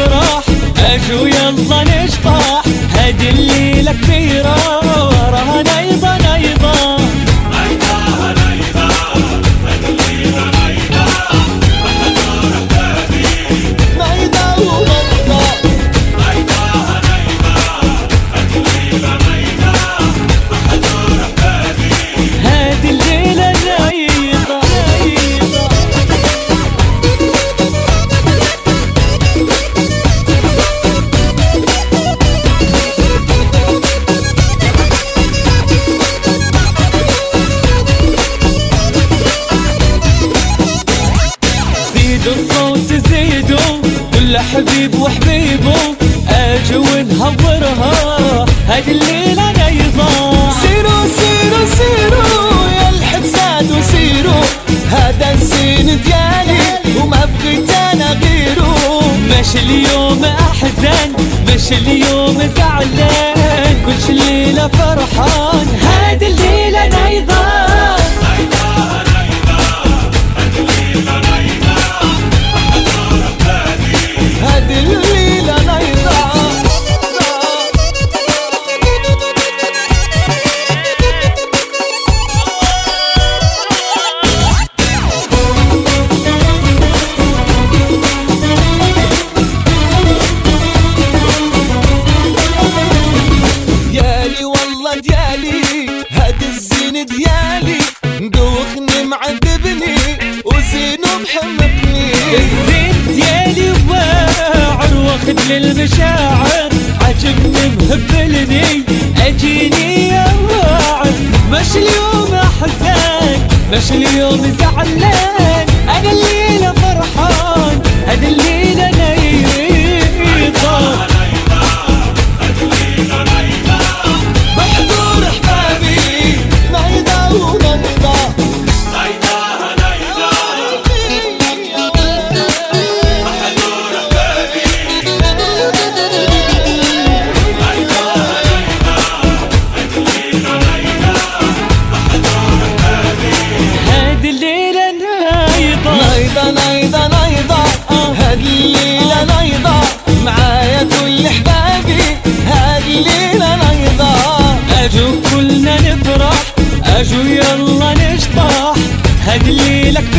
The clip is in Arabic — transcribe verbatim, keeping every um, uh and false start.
نفرح، اجوا يلا نشطح، هادي الليلة كبيرة وراها نيضة نيضة. نيضة نيضة هادي الليلة نيضة، حدور أحبابي نيضة ونيضة. نيضة نيضة هادي الليلة نيضة، حدور أحبابي هادي الليلة نيضة نيضة. زيدوا الصوت زيدوا، كل حبيب وحبيبه اجوا ونهورها، هادي الليلة نيضة. سيروا سيروا سيروا يا الحساد وسيروا، هذا الزين ديالي وما بغيت انا غيره. مش اليوم احزان، مش اليوم زعلان، كل شي الليلة فرحان، هادي الليلة نيضة. نيضة نيضة هادي الليلة نيضة، حدور أحبابي هذه الليلة نيضة. ديالي والله ديالي، هاد الزين ديالي دوخني معذبني وزينو محمقني. الزين ديالي واعر واخد للمشاعر، عجبني مهبلني اجيني يا واعر. مش اليوم احزان، مش اليوم زعلان، انا الليلة فرحان، هادي الليلة نيضة. بحضور احبابي نيضة ونيضة. نيضة نيضة حدور أحبابي نيضة نيضة هادي الليلة نيضة، حدور أحبابي هادي الليلة نيضة نيضة نيضة نيضة هاد الليلة نيضة، معايا كل احبابي هاد الليلة نيضة. اجوا كلنا نفرح، اجوا يلا نشطح، هادي الليلة